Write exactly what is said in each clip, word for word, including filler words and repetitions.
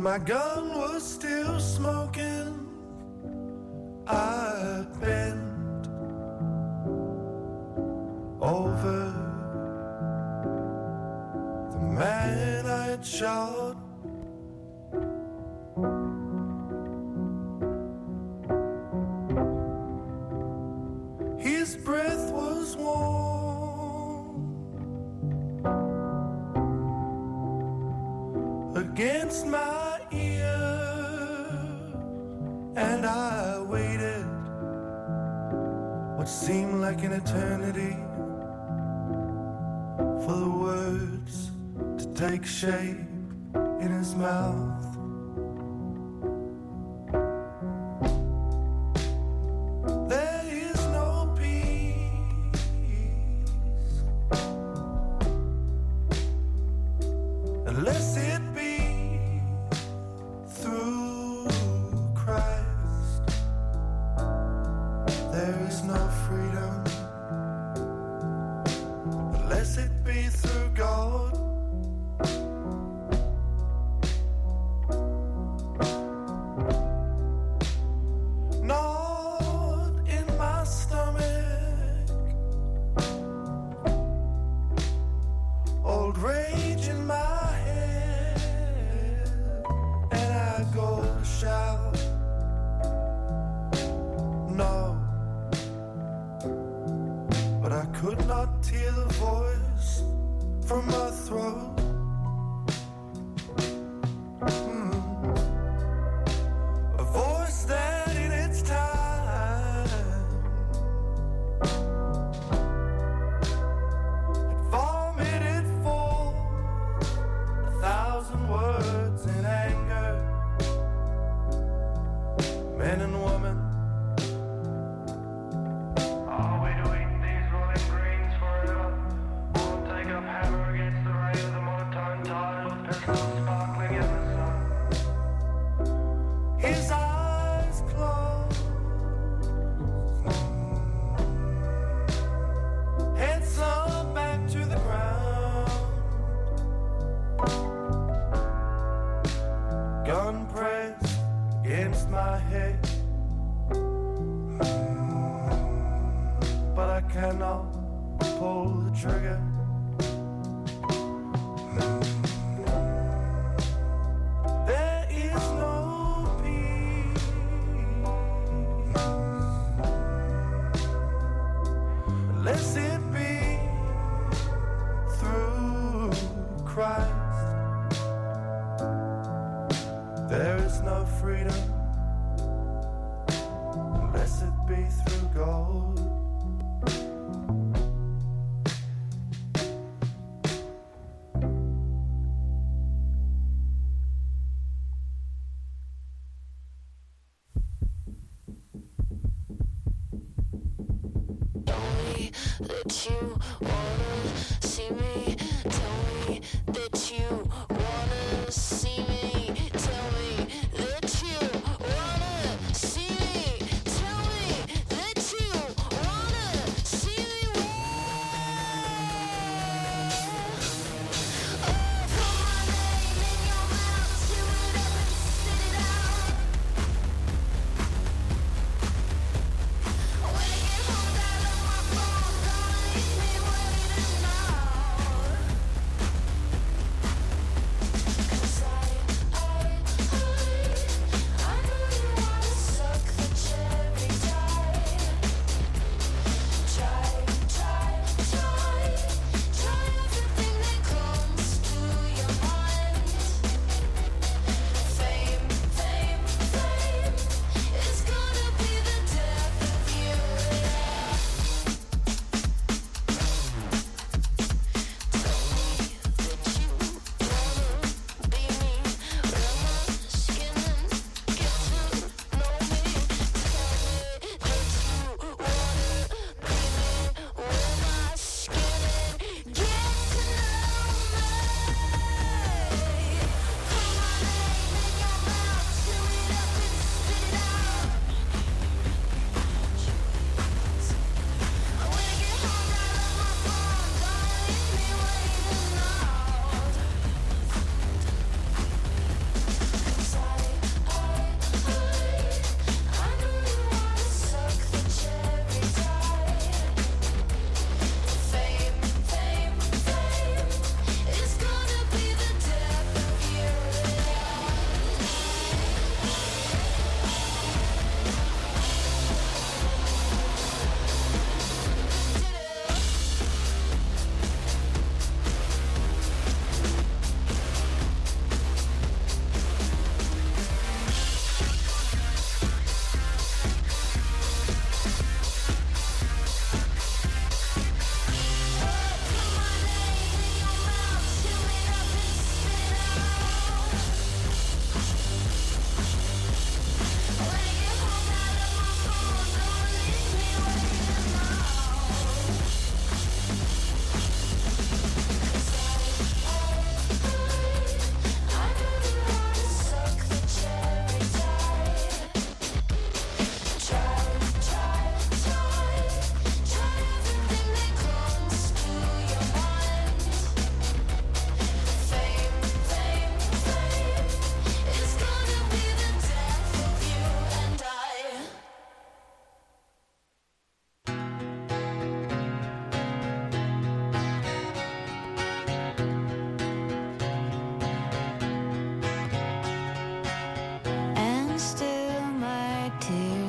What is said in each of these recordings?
my gun was still smoking, I bent over the man I had shot. His breath was warm against my ear, and I waited what seemed like an eternity for the words to take shape in his mouth. There is no peace unless it be through Christ. There is no freedom unless it be through God. Not in my stomach, old rage in my head, and I go to shout. No, but I could not tear the voice from my throat. Mm. A voice that in its time had vomited forth a thousand words in anger. Men and women, are we to eat these rolling greens forever? Won't take up hammer against the rain of the monotone tide with pistols sparkling in the sun. his eyes closed, head sunk back to the ground, gun pressed against my head, but I cannot pull the trigger. There is no peace unless it be through Christ. There is no freedom unless it be through God. That you wanna see me, tell me that you wanna see me, tell me that you wanna see me, tell me that you wanna see me. Oh, put my name in your mouth, chew it up and spit it out. When I get home, dial up my phone, darling, leave me waiting now.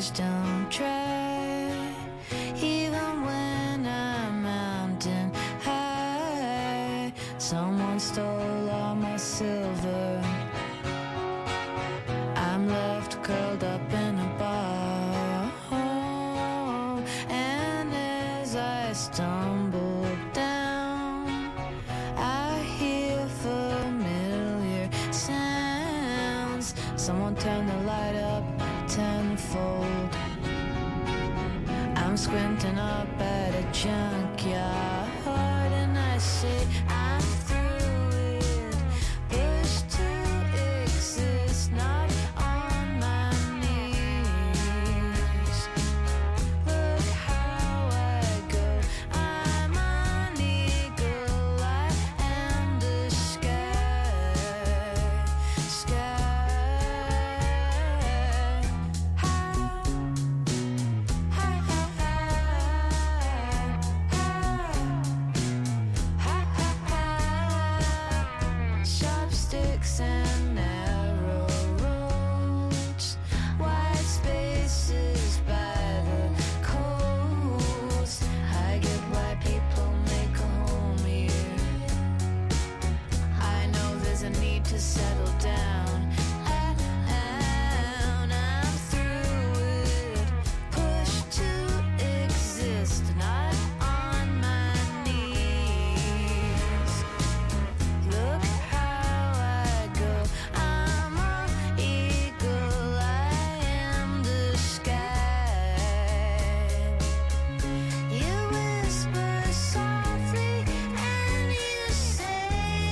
please don't try. Even when I'm mountain high, someone stole all my silver. I'm left curled up in a ball, and as I stumble down, I hear familiar sounds. Someone turn the light up tenfold. I'm squinting up at a junkyard, and I say I'm through it. Pushed to exist, not on my knees. Look how I go. I'm an eagle. I am the sky. Sky. Sharp sticks and narrow roads, wide spaces by the coast. I get why people make a home here. I know there's a need to settle down. And I'm through it. Pushed to exist, not on my knees. Look how I go. I'm an eagle. I am the sky. You whisper softly and you say,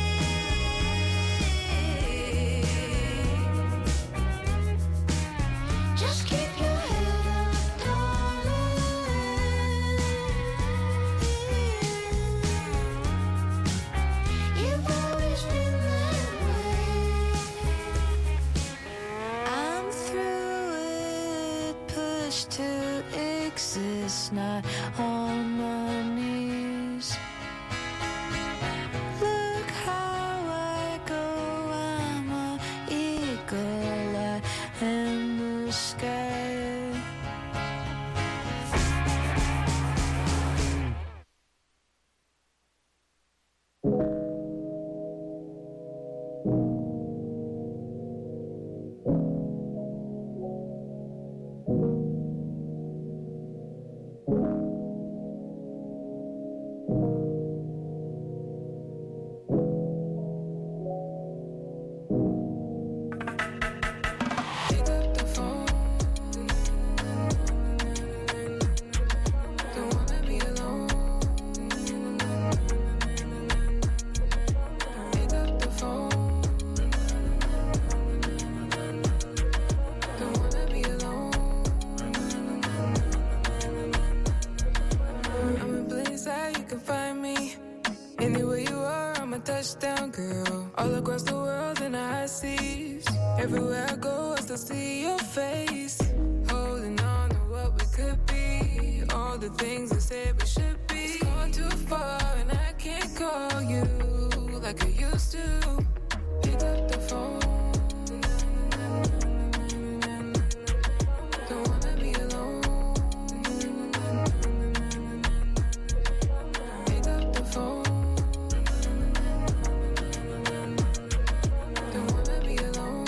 just keep your head up, darling. You've always been that way. I'm through it, pushed to exist, not on my knees. Look how I go, I'm an eagle, I am the sky. Pick up the phone. Don't wanna be alone. Pick up the phone. Don't wanna be alone. I'm in plain sight, you can find me. Anywhere you are, I'm a touchdown girl. All across the world in the high seas. Everywhere I go, I still see your face. Holding on to what we could be. All the things I said we should be. It's gone too far and I can't call you like I used to. Pick up the phone. Don't wanna be alone. Pick up the phone. Don't wanna be alone.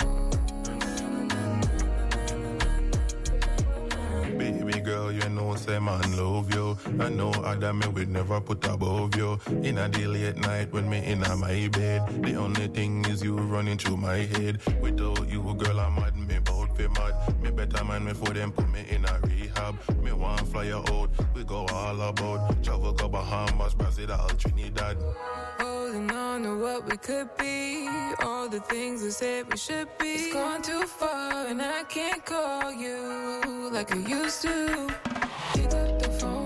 Baby girl, you know say man love you. I know other me would never put above you. In a day late night when me in a my bed, the only thing is you running through my head. Without you, girl, I'm mad, me bout fi mad. Me better man me for them put me in a rehab. Me want fly you out, we go all about. Travel go Bahamas, Brazil, Trinidad. Holding on to what we could be. All the things I said we should be. It's gone too far and I can't call you like I used to. Pick up the phone.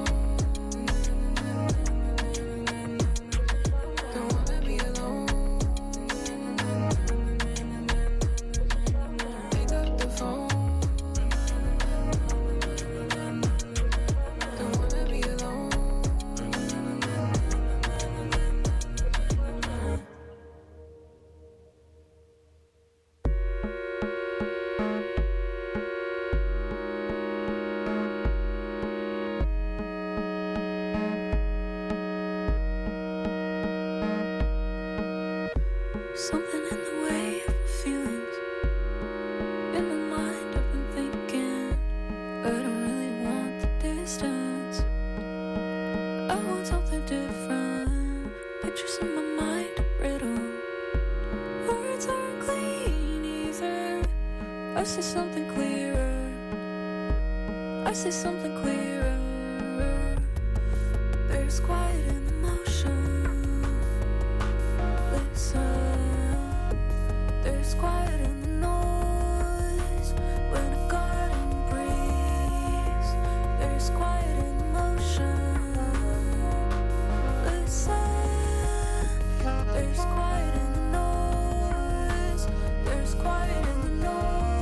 Don't wanna be alone. Pick up the phone. Don't wanna be alone. Something in the way of my feelings. In my mind I've been thinking, I don't really want the distance. I want something different. Pictures in my mind are riddle. Words aren't clean either. I see something clearer. I see something clearer. There's quiet in the motion. Listen. There's quiet in the noise when a garden breathes. There's quiet in the motion. Listen. There's quiet in the noise. There's quiet in the noise.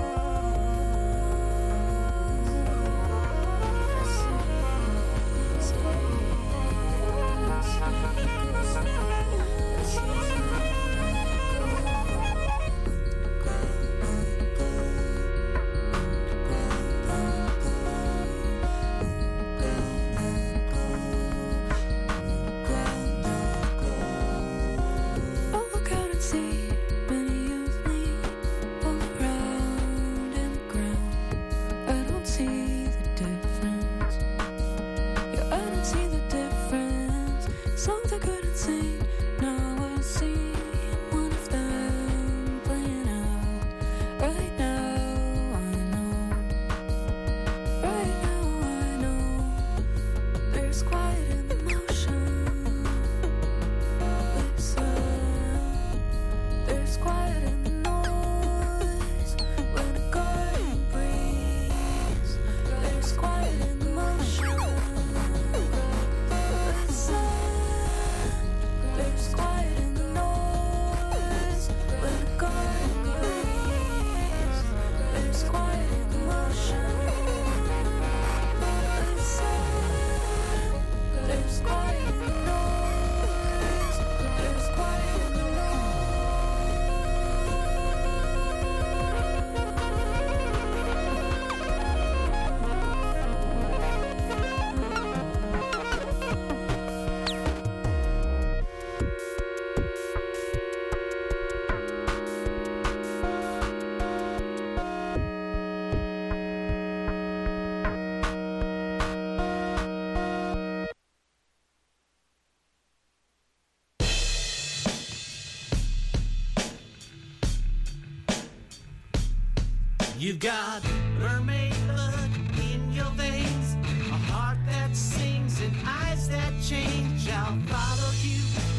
You've got mermaid blood in your veins, a heart that sings and eyes that change. I'll follow you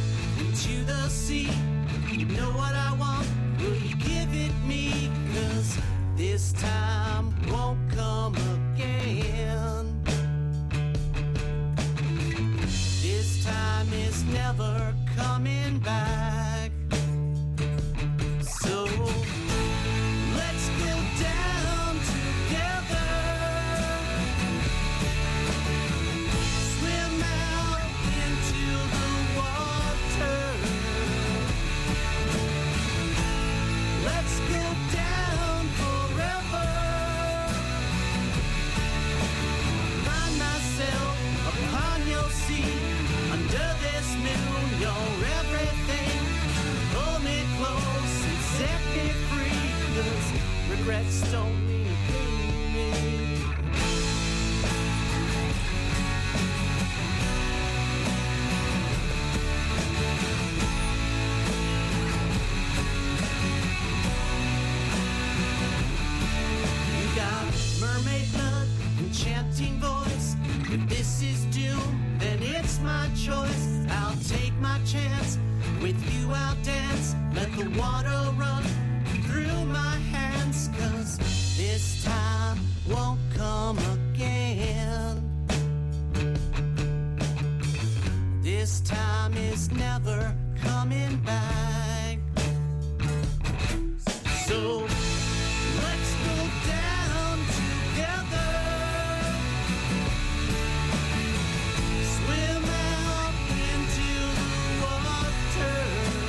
into the sea. You know what I want, will you give it me? 'Cause this time won't come again. This time is never coming back. So let's go down together, swim out into the water. Let's go down forever. Find myself upon your sea, under this moon, you're everything. Hold me close and set me free, 'cause regrets don't mean a thing to me. You got mermaid blood, enchanting voice. If this is doom, then it's my choice. I'll take my chance, with you I'll dance. Let the water run through my hands, 'cause this time won't come again. This time is never coming back. So let's go down together, swim out into the water.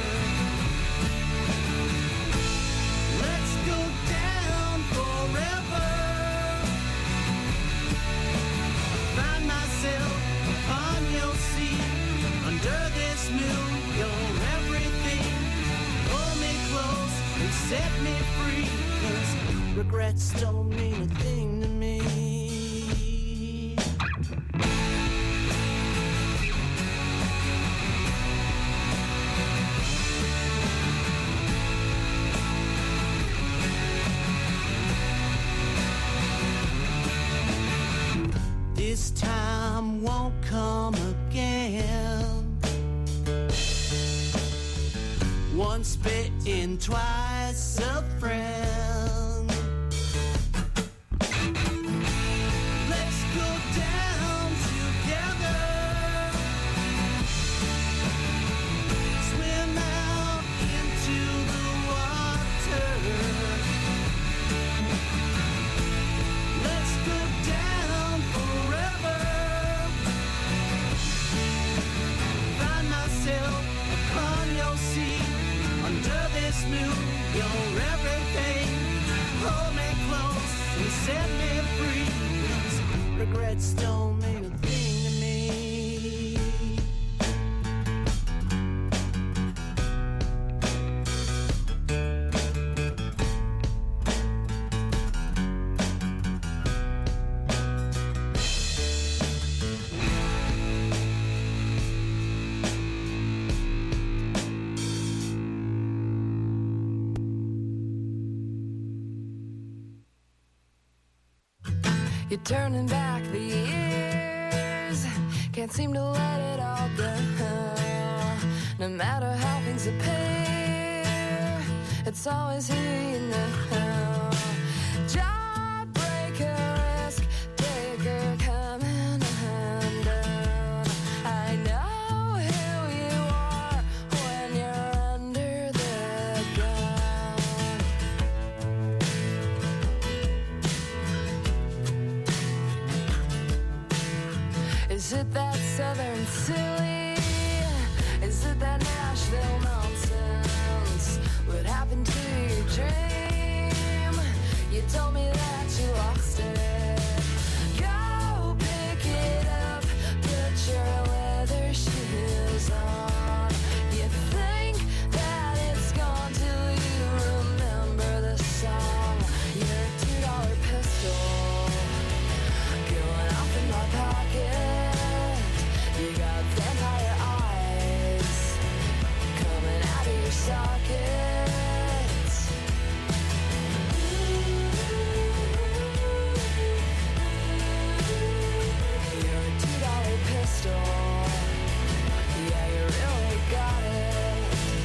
Let's go down forever. Find myself upon your sea, under set me free, 'cause regrets don't mean a thing to me. This time won't come again. Once bitten, twice a friend. Let's go down together. Swim out into the water. Let's go down forever. Find myself upon your sea. Under this moon, you're everything. Hold me close and set me free. 'Cause regrets don't mean a thing to me. You're turning back the years, can't seem to let it all go. No matter how things appear, it's always who you know. Jawbreaker, risk taker, coming undone. I know who you are when you're under the gun. Is it that southern silly? Is it that Nashville nonsense? What happened to your dream? You told me that you lost it. Go pick it up, put your leather shoes on. You think that it's gone till you remember the song. Your two dollar pistol going off in my pocket. You got vampire eyes coming out of your sockets. You're a two dollar pistol. Yeah, you really got it.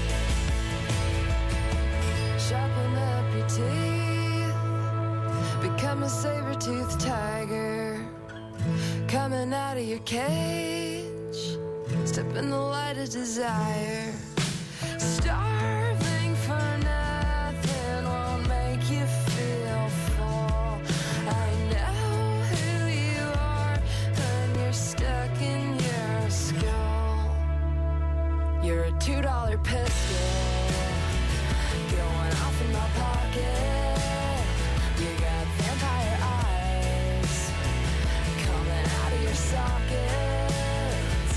Sharpen up your teeth. Become a saber-toothed tiger. Coming out of your cage, step in the light of desire. Starving for nothing won't make you feel full. I know who you are when you're stuck in your skull. You're a two dollar pistol going off in my pocket. You got vampire eyes coming out of your sockets.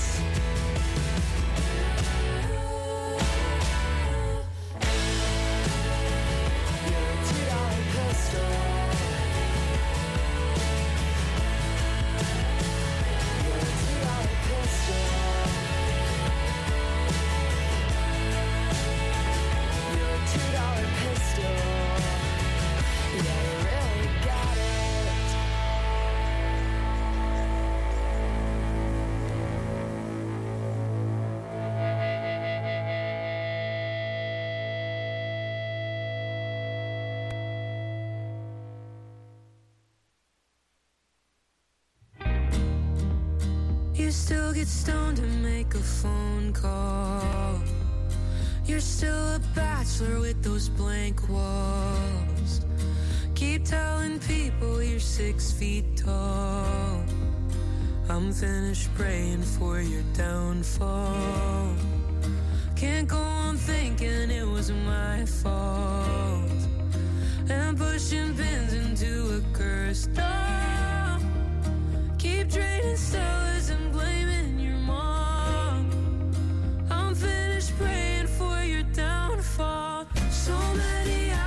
You're a two dollar pistol. You're a two dollar pistol. You're a two dollar pistol. Yeah, you really got it. You still get stoned to make a phone call. You're still a bachelor with those blank walls. Keep telling people you're six feet tall. I'm finished praying for your downfall. Can't go on thinking it was my fault. And pushing pins into a cursed door. Keep draining stars and blaming your mom. I'm finished praying for your downfall. So many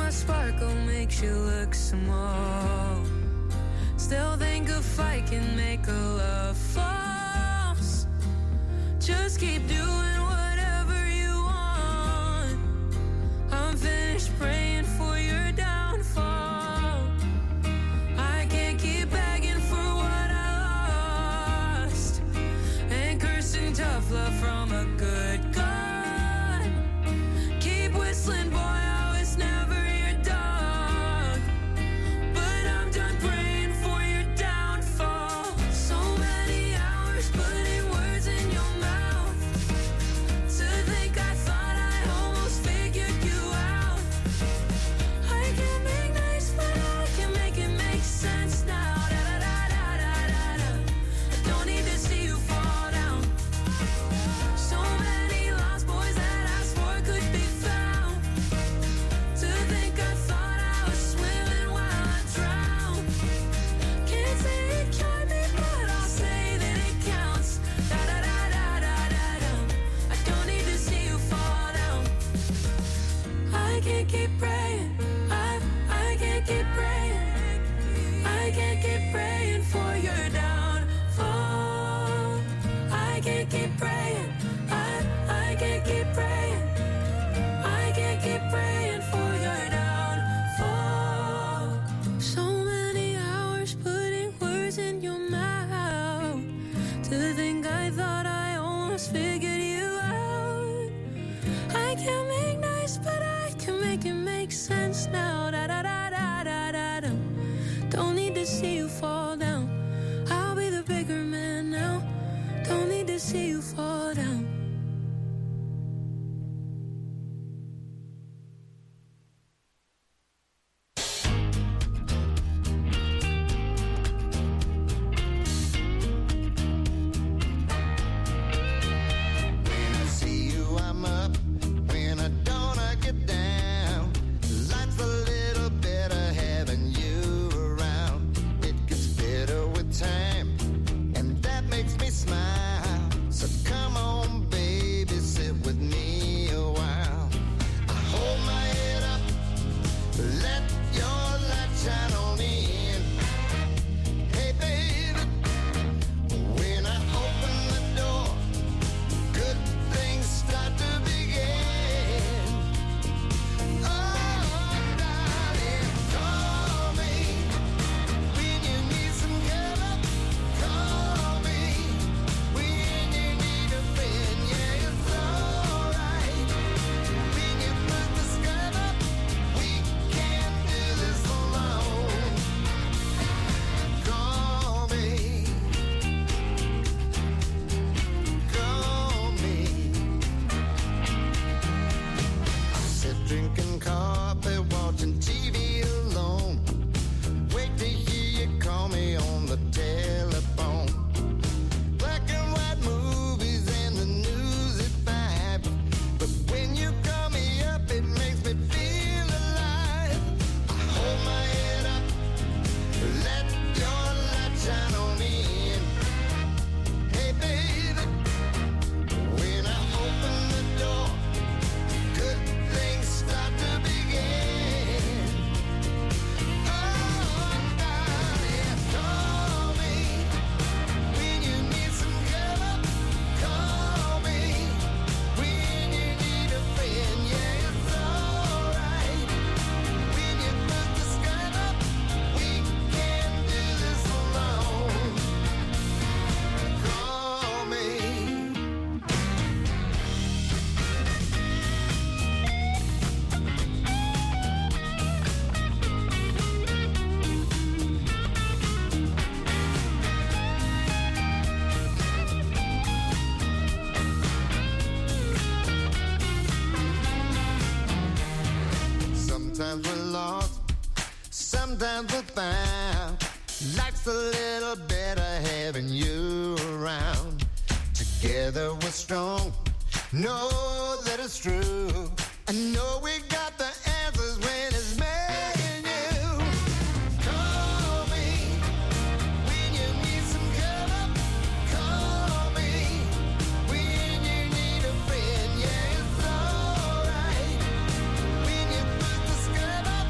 my sparkle makes you look small. Still think if I can make a love false. Just keep doing whatever you want. I'm finished praying for your downfall. I can't keep begging for what I lost and cursing tough love from a good God. Keep whistling, boy, I was never your dog. But I'm done praying for your downfall. So many hours putting words in your mouth. To think I thought I almost figured you out. I can make nice, but I can make it make sense now. Da da da da da da da. I don't need to see you fall down. So many lost boys that I swore could be found. To think I thought I was swimming while I drowned. Can't say it cured me, but I'll say that it counts. Da da da da da da da. I don't need to see you fall down. I can't keep praying. I I can't keep praying. I can't keep praying for your downfall. I can't keep praying. I I can't keep praying. I can't keep praying for your downfall. So many hours putting words in your mouth. To think I thought I almost figured you out. I can't make nice, but I can make it make sense now. Da da da da da da da. Don't need to see you fall down. I'll be the bigger man now. Don't need to see you fall down. When I see you, I'm up. When I don't, I get down. Life's a little better having you around. It gets better with time, and that makes me smile. So come on, baby, sit with me a while. I hold my head up, let your light shine on in. Hey, baby, when I open the door, good things start to begin. Oh, darling, call me when you need some cover. Call me when you need a friend. Yeah, it's alright. When you put the skirt up, we can't do this alone. Call me. Call me. I sit drinking coffee, watching T V alone. Wait to hear you call me on the telephone. Black and white movies and the news at five. But when you call me up, it makes me feel alive. I hold my head up, let your light shine on in. Hey, baby, when I open the door, good things start to begin. Oh, darling, call me when you need some cover. Call me when you need a friend. Yeah, it's alright. When you put the skirt up, we can't do this alone. Call me. Sometimes we're lost, sometimes we're found. Life's a little better having you around. Together we're strong, know that it's true. I know we got the answers when it's me and you. Call me when you need some cover. Call me when you need a friend. Yeah, it's alright. When you put the skirt up,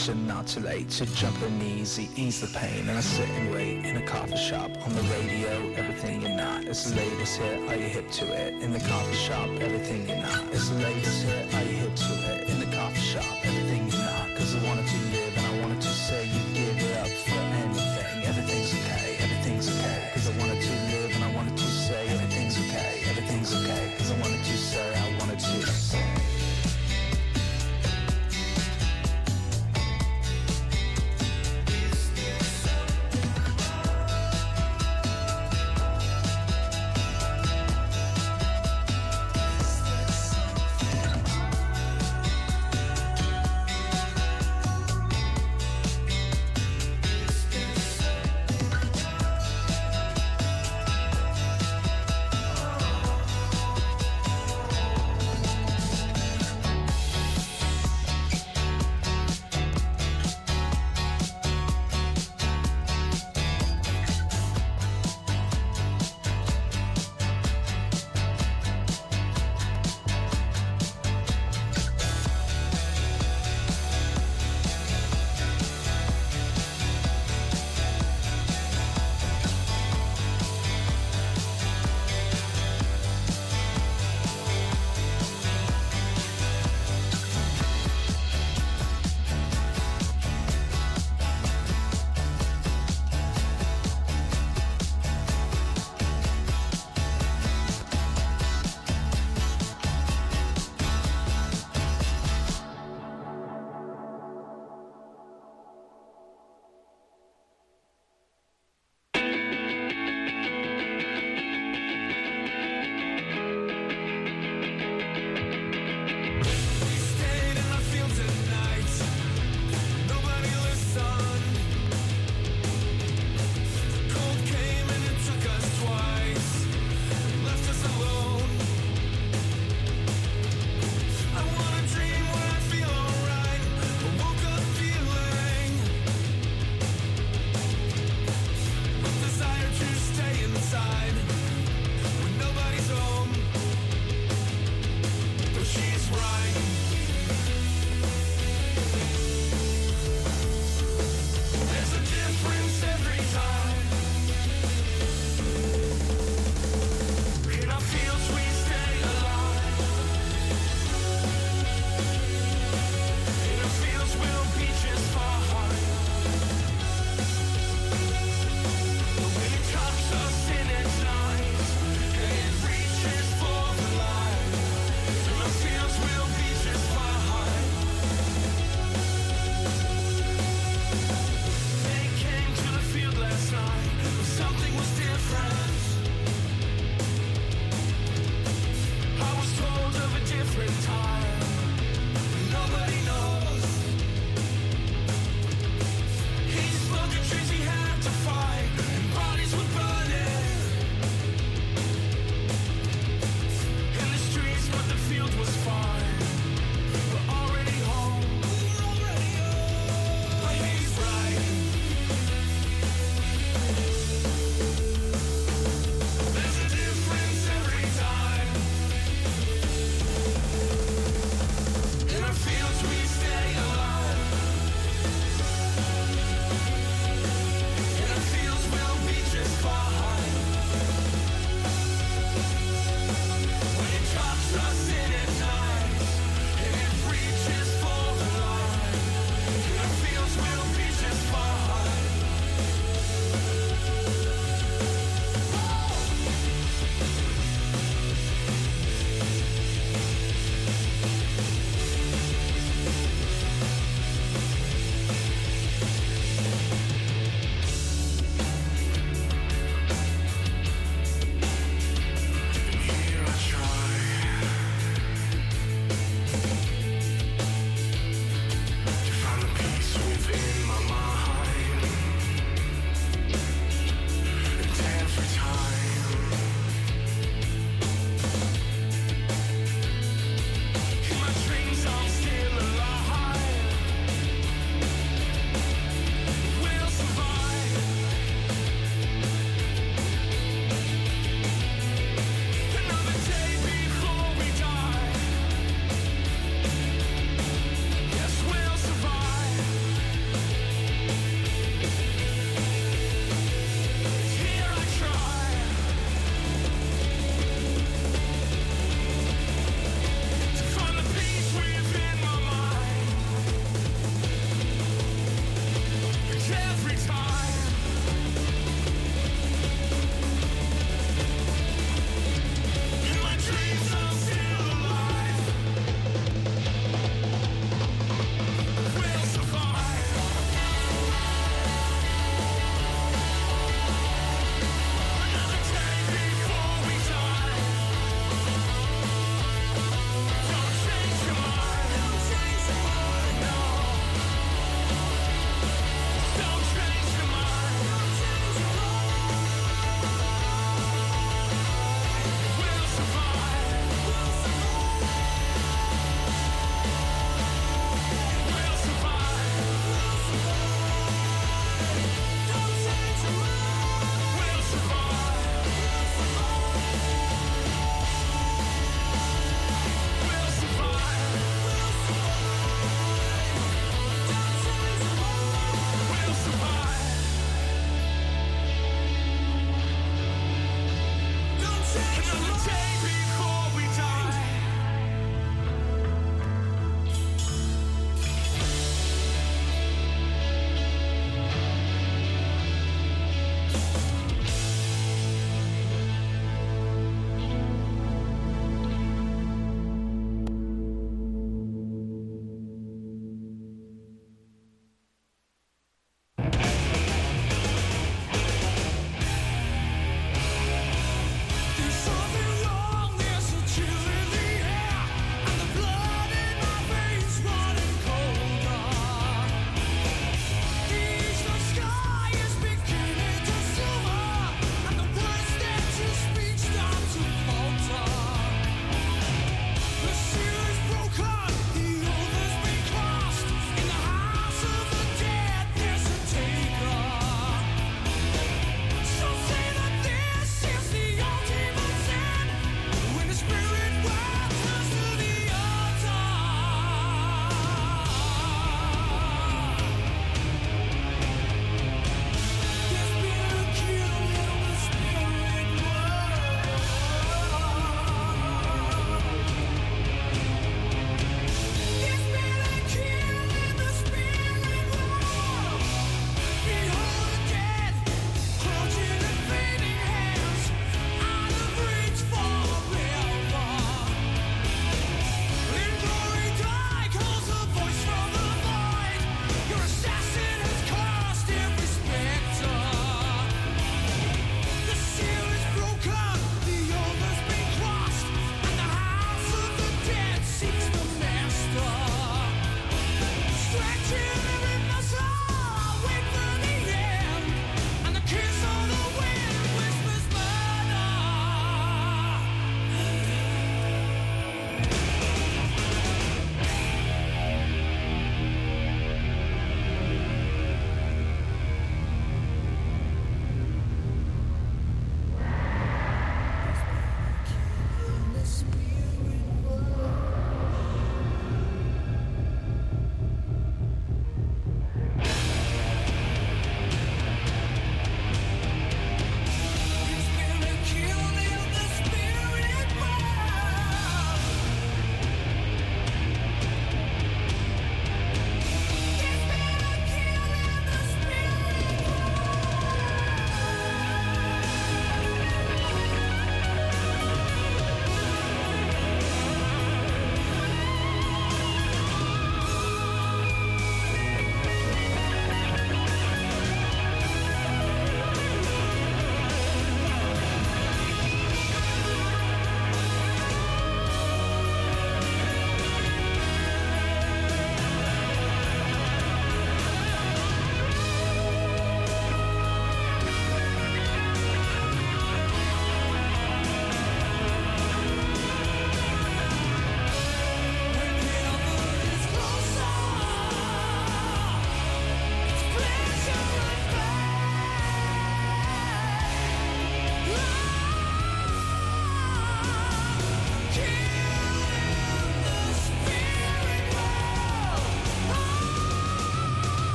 rush and not too late to jump in easy, ease the pain. And I sit and wait in a coffee shop. On the radio, everything you're not. It's the latest hit, are you hip to it? In the coffee shop, everything you're not. It's the latest hit, are you hip to it? In the coffee shop, everything you're not. Cause I wanted to live and I wanted to say you give it up for anything. Everything's okay, everything's okay. Cause I wanted to live and I wanted to say everything's okay, everything's okay. Cause I wanted to say, I wanted to say.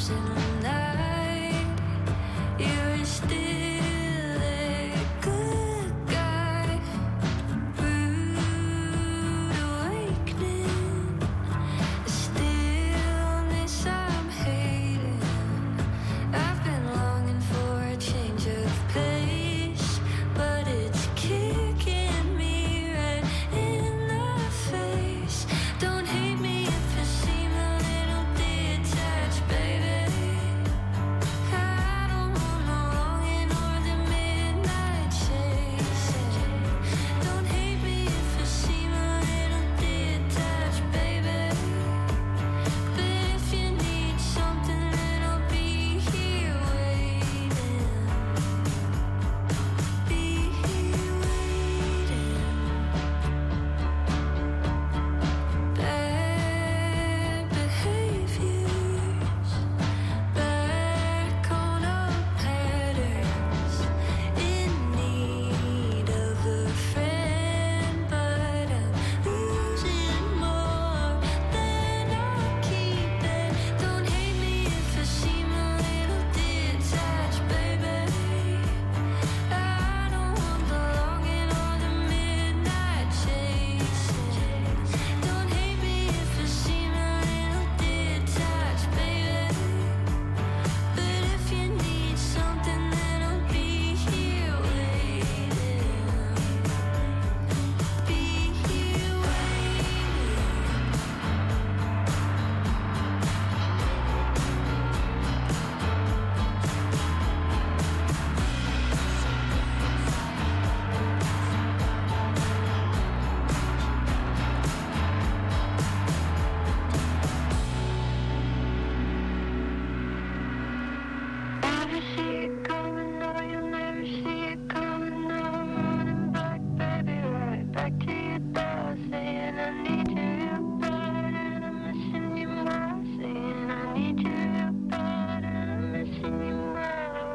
in the night. You're still a good guy. Rude awakening. Stillness I'm hating. I've been longing for a change of pace, but it's kicking me right in the face. Don't hate me if I seem a little detached, baby. I don't want no longing or the midnight chasing. Don't hate me if I seem a little detached, baby. But if you need something, then I'll be here waiting. Be here waiting. Bad behaviors, back on old patterns, in need of a friend, but I'm losing more than I'm keeping. Don't hate me if I seem a little detached, baby. I don't want the longing or the midnight chasing. Don't hate me if I seem a little detached, baby. But if you need something, then I'll be here waiting. Be here Never see it coming, no, you'll never see it coming. Now I'm running back, baby, right back to your door, saying I need you real bad, and I'm missing you more. Saying I need you real bad, and I'm missing you more.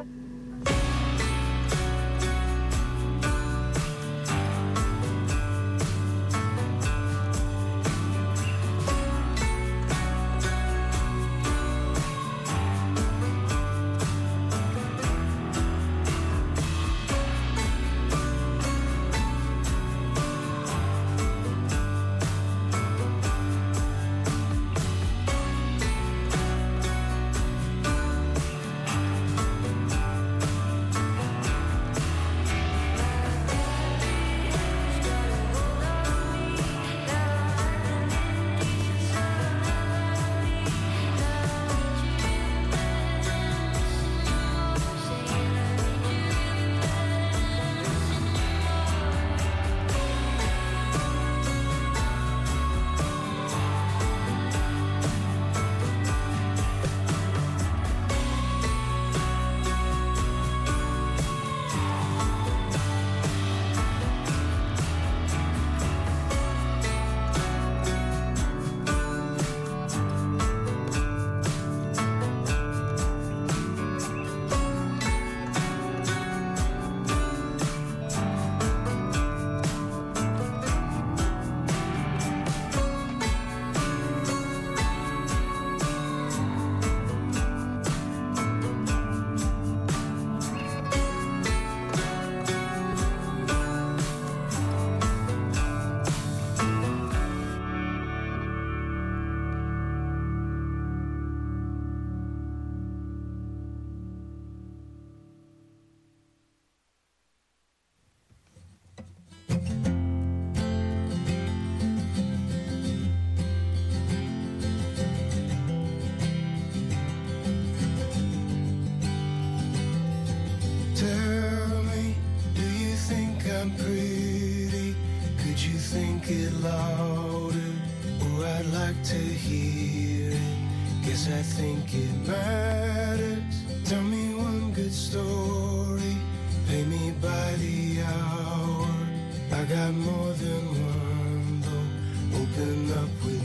Tell me, do you think I'm pretty? Could you think it louder? Oh, I'd like to hear it. Guess I think it matters. Tell me one good story. Pay me by the hour. I got more than one though. Open up with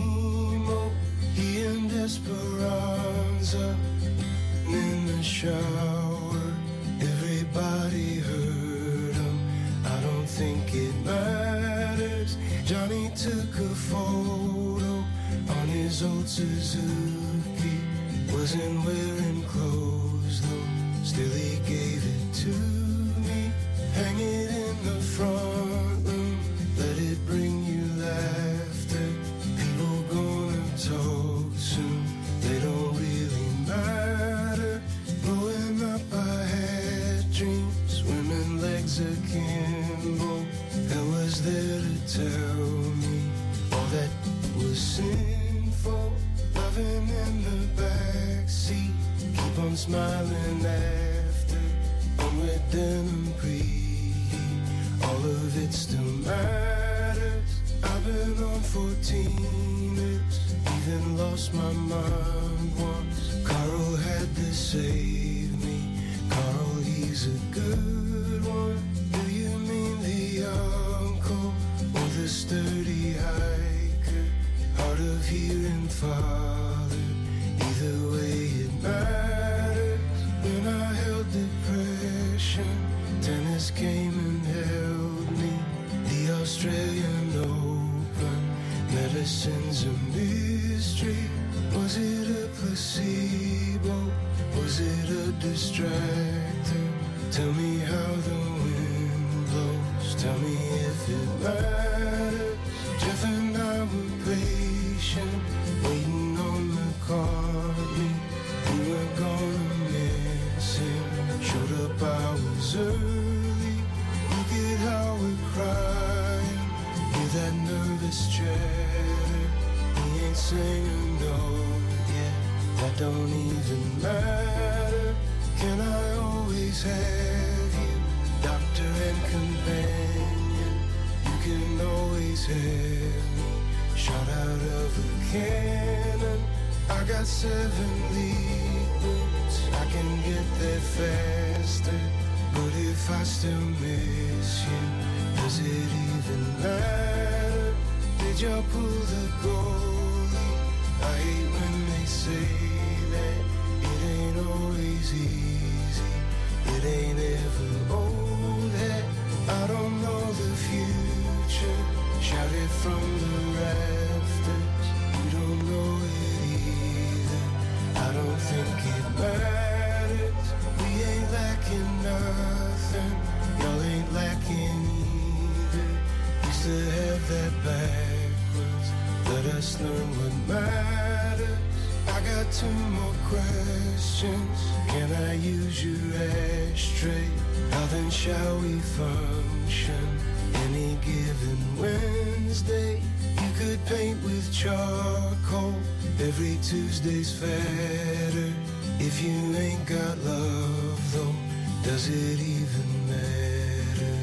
Nemo. He and Esperanza. And in the shower, everybody heard him. I don't think it matters. Johnny took a photo on his old Suzuki. Well, wasn't wearing clothes though, still he gave it to me. Hang it in the front room, let it bring you laughter. People gonna talk soon, they don't really matter. Growing up I had dreams, swimming legs akimbo. Hell was there to tell me all that was sinful. Loving in the backseat, keep on smiling after. On with denim preheat, all of it still matters. I've been on fourteeners, even lost my mind once. Carl had to save me, Carl, he's a good one. Do you mean the uncle or the sturdy hiker? Hard of hearing father, either way it matters. When I held depression, tennis came and held me. The Australian Open, medicine's a mystery. Was it a placebo? Was it a distractor? Tell me how the wind blows, tell me if it matters. Jeff and I were patient, waiting on McCartney. We were gonna miss him, showed up hours early. Look at how we're crying, hear that nervous chatter. He ain't saying no yet, that don't even matter. Can I always have you, doctor and companion? You can always have me, shot out of a cannon. I got seven lead boots, I can get there faster. But if I still miss you, does it even matter? Did y'all pull the goalie? I hate when they say that it ain't always easy, it ain't ever old hat. I don't know the future, shout it from the rafters. You don't know it either, I don't think it matters. We ain't lacking nothing, y'all ain't lacking either. Used to have that backwards, let us learn what matters. I got two more questions, can I use your ashtray? How then shall we function any given Wednesday? You could paint with charcoal, every Tuesday's fatter. If you ain't got love though, does it even matter?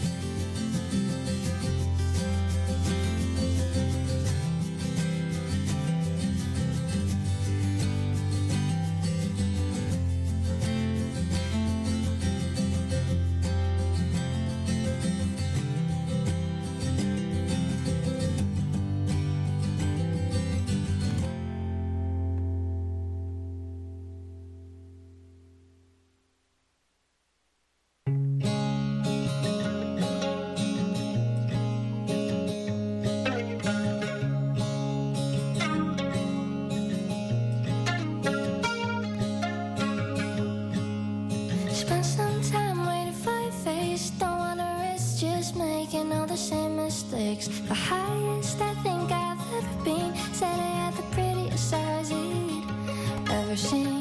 Spent some time waiting for your face. Don't wanna risk just making all the same mistakes. The highest I think I've ever been, said I had the prettiest eyes he'd ever seen.